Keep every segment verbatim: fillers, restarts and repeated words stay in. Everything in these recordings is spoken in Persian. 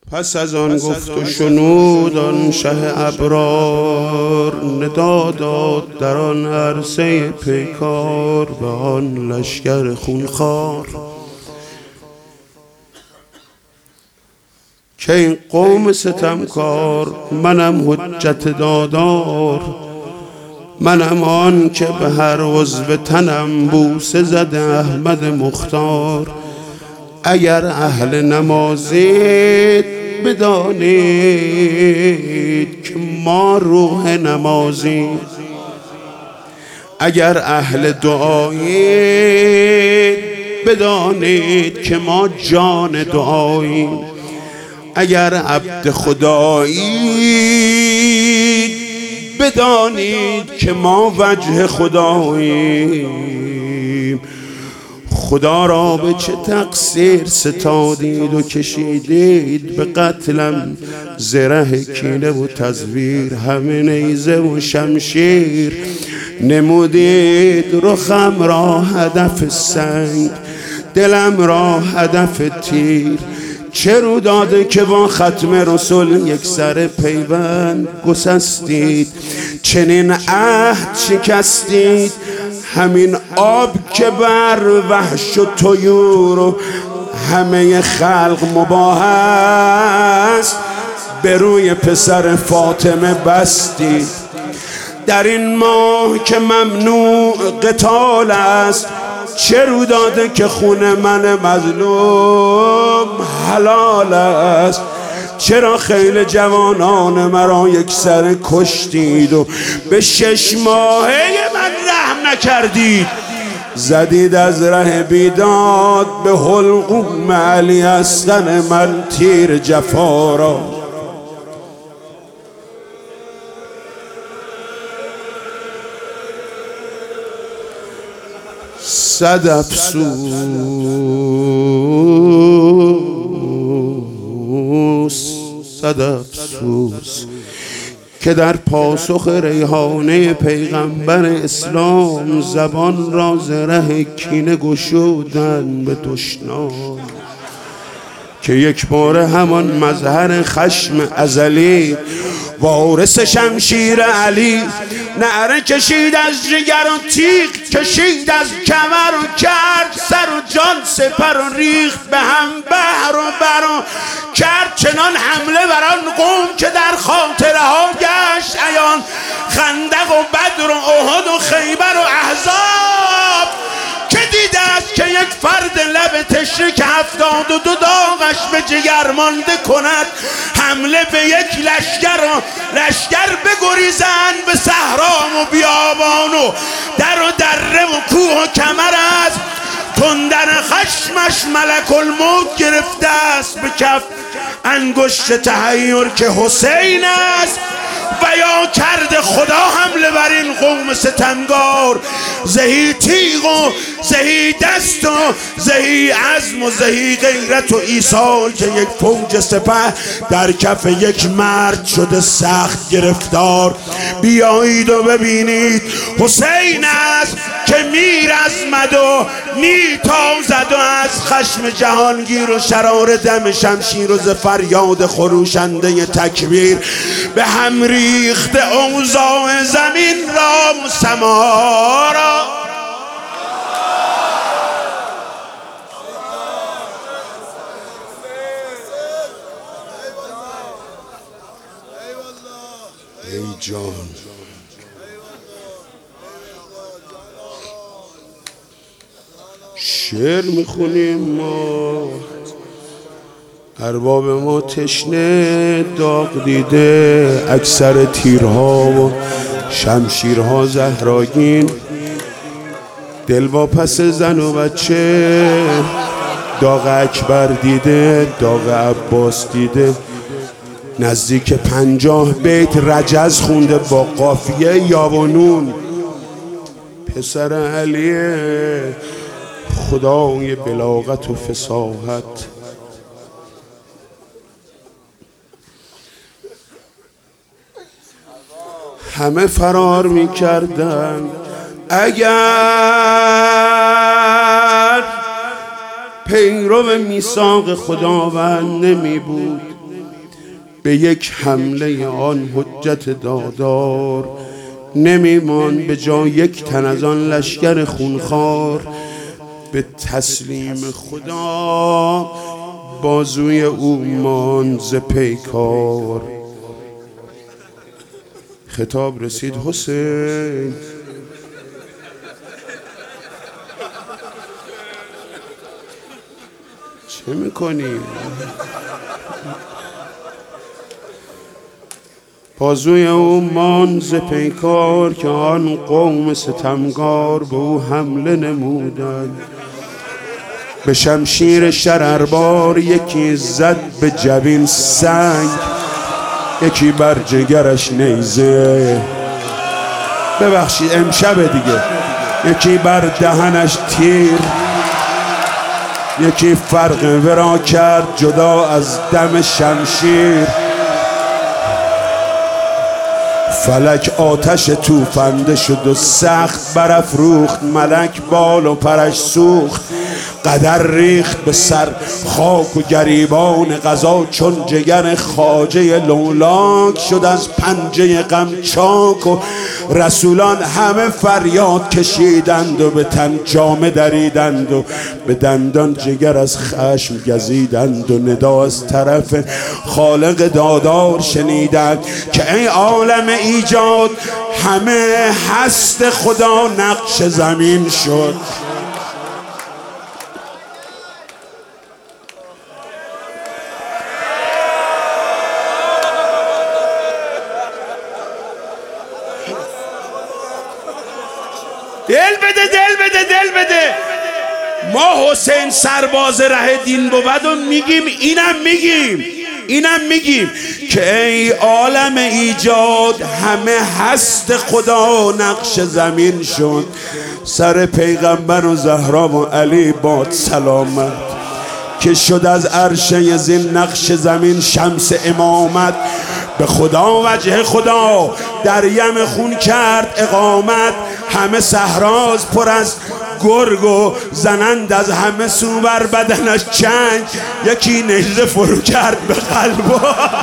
پس از آن گفت و شنود آن شه ابرار، ندا داد در آن عرصه پیکار به آن لشکر خونخوار که این قوم ستمکار منم حجت دادار، منم آن که به هر عضو تنم بوسه زده احمد مختار. اگر اهل نمازید بدانید که ما روح نمازی، اگر اهل دعایید بدانید که ما جان دعاییم، اگر عبد خدایید بدانید که ما وجه خداییم. خدا را به چه تقصیر ستادید و کشیدید به قتلم، زره کینه و تزویر، همه نیزه و شمشیر نمودید. رخم را هدف سنگ، دلم را هدف تیر، چه رو داده که با ختم رسول یک سر پیوند گسستید، چنین عهد شکستید. همین آب که بر وحش و طیور و همه خلق مباح است، به روی پسر فاطمه بستید. در این ماه که ممنوع قتال است، چه رو داده که خون من مظلوم حلال است. چرا خیل جوانان مرا یک سر کشتید و به شش ماهه من رحم نکردید؟ زدید از ره بیداد به حلقوم علی اصغر من تیر جفا را. صد افسوس صد افسوس که در پاسخ ریحانه پیغمبر اسلام زبان را زره کینه گشودن به دشنام، که یک بار همان مظهر خشم ازلی وارث شمشیر علی نعره کشید از جگر و تیغ کشید از کمر و کرد سر و جان سپر و ریخت به هم بحر و بر و کرد چنان حمله بر آن قوم که در خاطره ها گشت عیان. خندق و بدر و احد و خیبر و احزاب که دیده است که یک فرد لب تشنه که هفتاد و دو داغش به جگر مانده کند حمله به یک لشکر و لشکر بگریزند به صحرا و بیابان و در و دره و کوه و کمر است. تندر خشمش ملک الموت گرفته است به کف انگشت تحیر که حسین است و یا کرده خدا حمله بر این قوم ستمگار. زهی تیغ و زهی دست و زهی عزم و زهی غیرت و ایثار که یک فوج سپه در کف یک مرد شده سخت گرفتار. بیایید و ببینید حسین است که میرزمد و میتازد و از خشم جهانگیر و شرار دم شمشیر و ز فریاد خروشنده تکبیر به هم ریخته اوضاع زمین را و سما را. ای جان شعر میخونیم ما، ارباب ما تشنه داغ دیده، اکثر تیرها و شمشیرها زهراگین، دل واپس زن و بچه داغ اکبر دیده، داغ عباس دیده. نزدیک پنجاه بیت رجز خونده با قافیه یا و نون. پسر علیه خدای بلاغت و فصاحت، همه فرار می کردن اگر پیرو میثاق خداوند نمی بود. به یک حمله آن حجت دادار نمیمان به جا یک تن از آن لشکر خونخوار. به تسلیم خدا بازوی او ماند ز پیکار. خطاب رسید حسین چه میکنی؟ بازوی او ماند ز پیکار که آن قوم ستمگار به او حمله نمودند. به شمشیر شرربار یکی زد به جبین سنگ، یکی بر جگرش نیزه، ببخشید امشب دیگه، یکی بر دهنش تیر، یکی فرق ورا کرد جدا از دم شمشیر. فلک آتش توفنده شد و سخت برافروخت، ملک بال و پرش سوخت. قدر ریخت به سر خاک و گریبان قضا، چون جگر خواجه لولاک شد از پنجه غم چاک. و رسولان همه فریاد کشیدند و به تن جامه دریدند و به دندان جگر از خشم گزیدند و ندا از طرف خالق دادار شنیدند که ای عالم ایجاد، همه هست خدا نقش زمین شد. دل بده دل بده دل بده. ما حسین سرباز ره دین بود و میگیم اینم میگیم اینم میگیم که ای عالم ایجاد، همه هست خدا نقش زمین شد. سر پیغمبر و زهرا و علی باد سلامت که شد از عرشه زین نقش زمین شمس امامت. به خدا وجه خدا در یم خون کرد اقامت. همه صحراز پر از گرگ و زنند از همه سو بر بدنش چنگ، یکی نیزه فرو کرد به قلب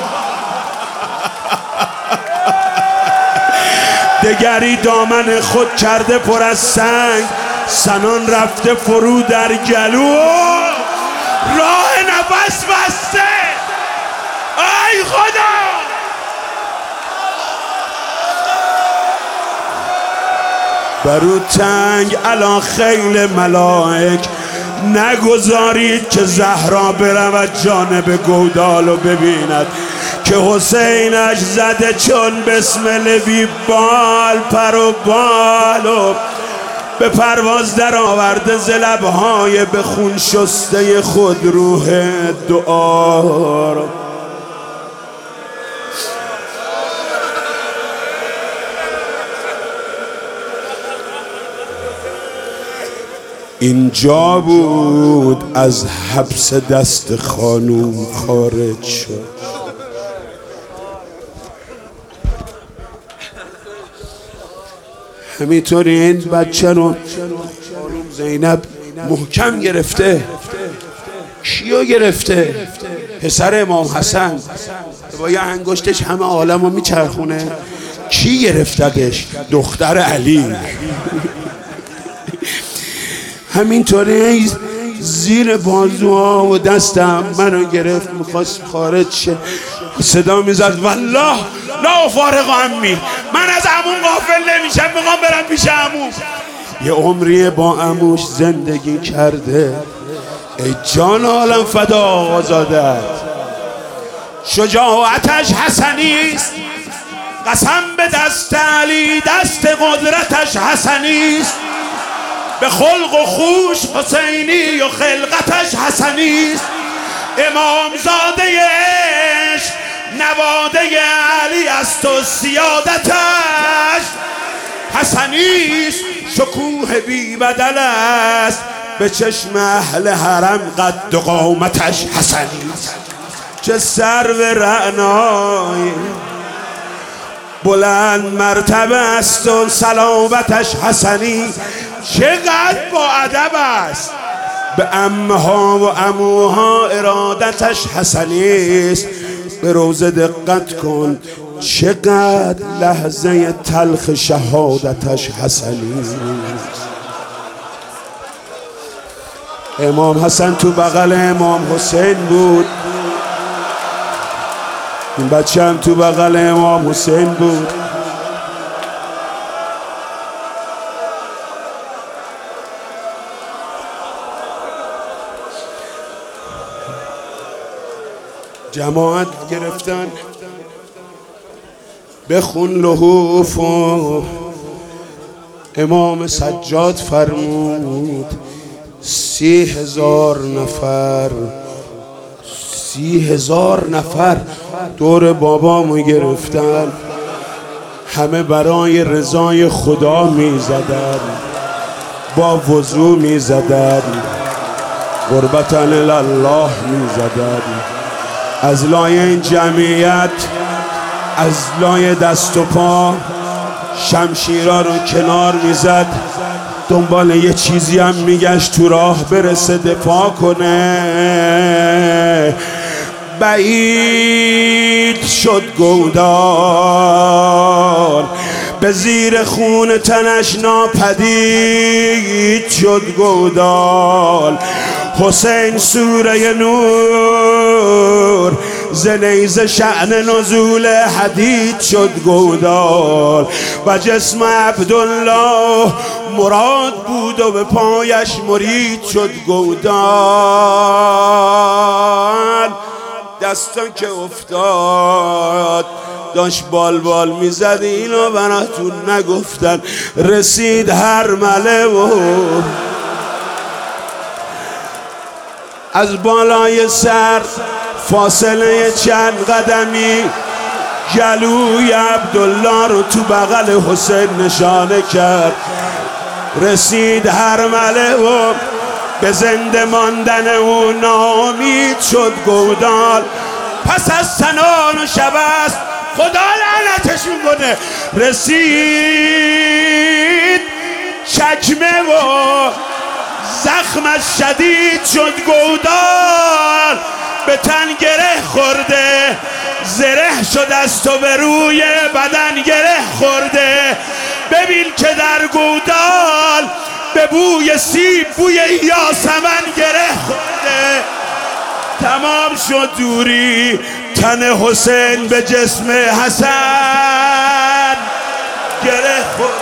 دگری دامن خود کرده پر از سنگ. سنان رفته فرو در گلو، راه نفس بسته. ای خدا برو تنگ علا خیل ملائک، نگذارید که زهرا برود جانب گودال و ببیند که حسینش زده چون بسمل بی بال پر و بال و به پرواز در آورده ز لبهای به خون شسته خود روح دعا را. اینجا بود از حبس دست خانوم خارج شد. همینطوری این بچه رو خانوم زینب محکم گرفته. کیو گرفته؟ پسر امام حسن با یه انگشتش همه عالم رو میچرخونه. کی گرفتدش؟ دختر علی. همینطوری زیر بازوها و دستم منو گرفت، میخواست خارج شه. صدا میزد والله لا فارغ عمی، من از عموم غافل نمیشم، میخوام برم پیش عموم. یه عمری با عموش زندگی کرده. ای جان عالم فدا آزادت، شجاعتش حسنیست، قسم به دست علی دست قدرتش حسنیست. به خلق و خوش حسینی و خلقتش حسنیست. امامزاده عشق نواده علی است و سیادتش حسنیست. شکوه بی بدل است به چشم اهل حرم، قد و قامتش حسنیست. چه سرو رعنایی بلند مرتبه است و صلابتش حسنی. چقدر با ادب است، به عمها و عموها ارادتش حسنی است. به روزه دقت کن چقدر لحظه تلخ شهادتش حسنی. امام حسن تو بغل امام حسین بود، این بچه هم تو بغل امام حسین بود. جماعت گرفتن بخون لحوف و امام سجاد فرمود سی هزار نفر سی هزار نفر دور بابامو گرفتن، همه برای رضای خدا می زدن، با وضو می زدن، قربتن الله می زدن. از لای این جمعیت، از لای دست و پا شمشیرها رو کنار میزد، دنبال یه چیزی هم میگشت تو راه برسه دفاع کنه. بعید شد گودال به زیر خون تنش ناپدید شد گودال. حسین سوره نور ز نیزه شأن نزول حدید شد گودال و جسم عبدالله مراد بود و به پایش مرید شد گودال. دستان که افتاد داشت بال بال میزد، اینو براتون نگفتن. رسید هرمله و از بالای سر فاصله چند قدمی جلوی عبدالله رو تو بغل حسین نشانه کرد. رسید هرمله و به زنده ماندن او ناامید شد گودال. پس از سنان و شبست خدا لعنتشون کنه. رسید چکمه و زخمش شدید شد گودال، به تن گره خورده، زره شد از تو به روی بدن گره خورده. ببین که در گودال به بوی سیب بوی یاسمن گره خورده. تمام شد دوری تن حسین به جسم حسن گره خورده.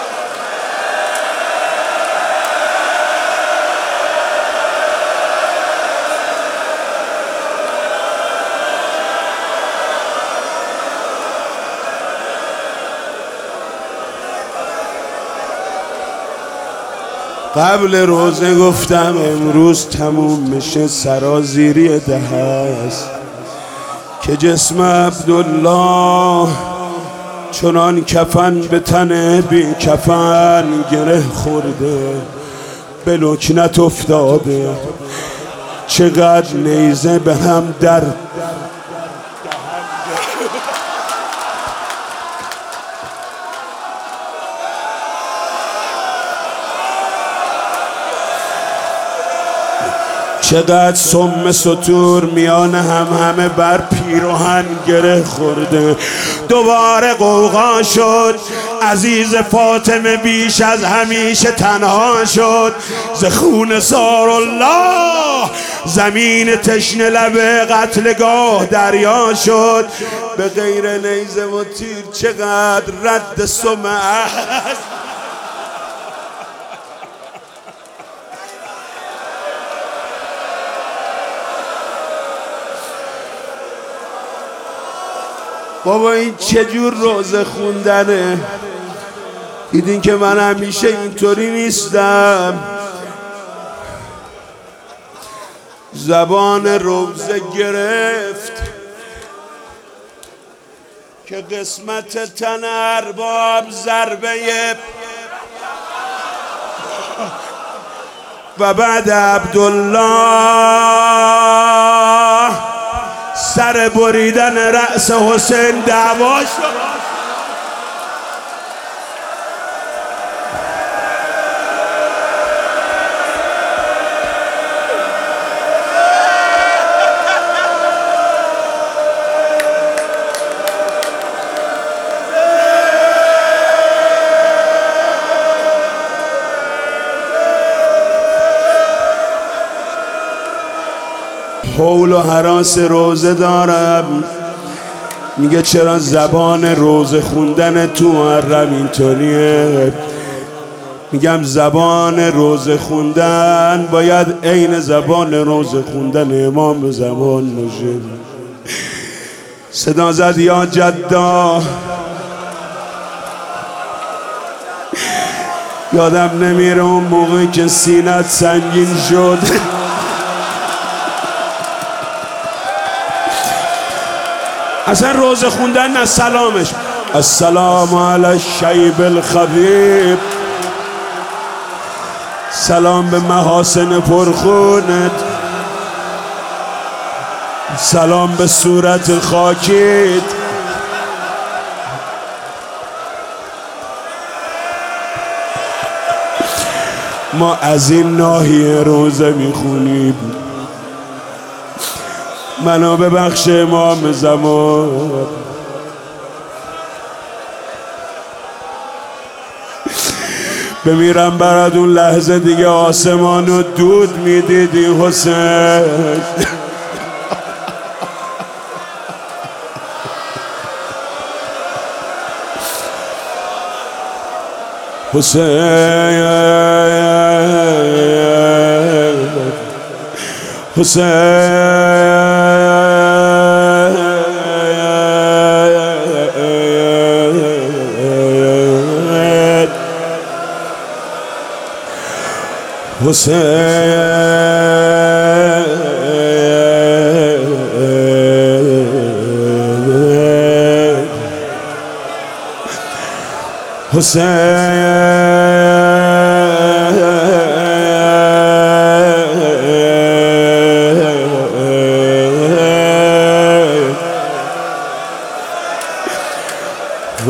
قبل روزه گفتم امروز تموم میشه سرازیری ده هست که جسم عبدالله چنان کفن به تن بی کفن گره خورده، به لکنت افتاده. چقدر نیزه به هم در چقدر سم سطور میان هم همه بر پیراهن گره خورده. دوباره قوقا شد، عزیز فاطمه بیش از همیشه تنها شد. ز خون سار الله زمین تشنه لب قتلگاه دریا شد. به غیر نیزه و تیر چقدر رد سم است. بابا این چجور روزه خوندنه؟ دیدین که من همیشه اینطوری نیستم. زبان روزه گرفت که قسمت تن ارباب ضربه و بعد عبدالله سر بریدن رأس حسین دعوا شد. حول و هراس روزه دارم. میگه چرا زبان روزه خوندن تو محرم اینطوریه؟ میگم زبان روزه خوندن باید عین زبان روزه خوندن امام به زبان باشه. صدا زد یا جدا. یادم نمیره اون موقعی که سینت سنگین شد اصلا روزه خوندن نه سلامش. السلام علی الشیب الخبیب، سلام به محاسن پرخونت، سلام به صورت خاکیت. ما از این ناحیه روزه میخونیم. منو ببخش امام زمان، بمیرم برات اون لحظه دیگه آسمانو دود میدیدی حسین. حسین حسین حسین حسین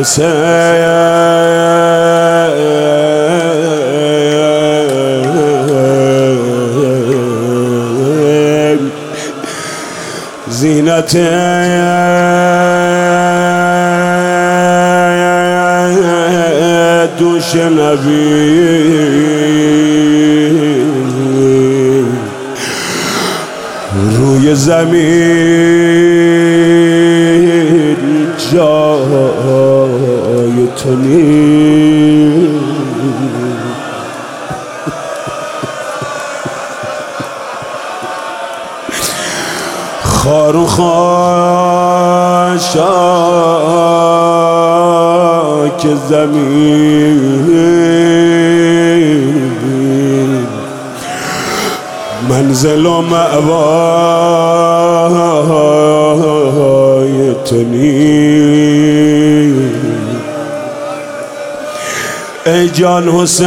حسین زینت دوش نبی روی زمین جای تو نیست. خار و خاشاک زمین منزل و مأوای تو نیست. ای جان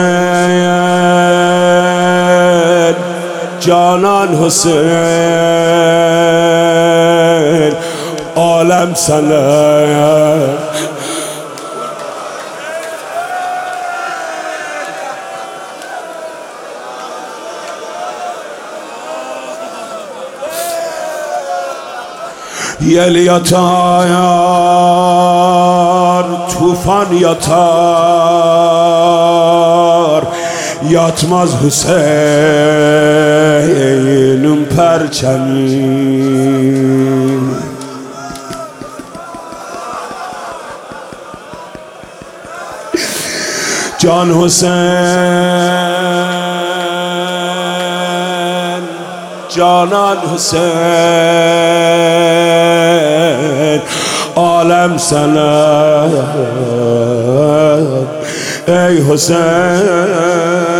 حسین، جانان حسین، عالم سلام. یل یاتار توفان یاتار یاتماز حسینم پرچمی. جان حسین، جانان حسین، عالم سلام. ای حسین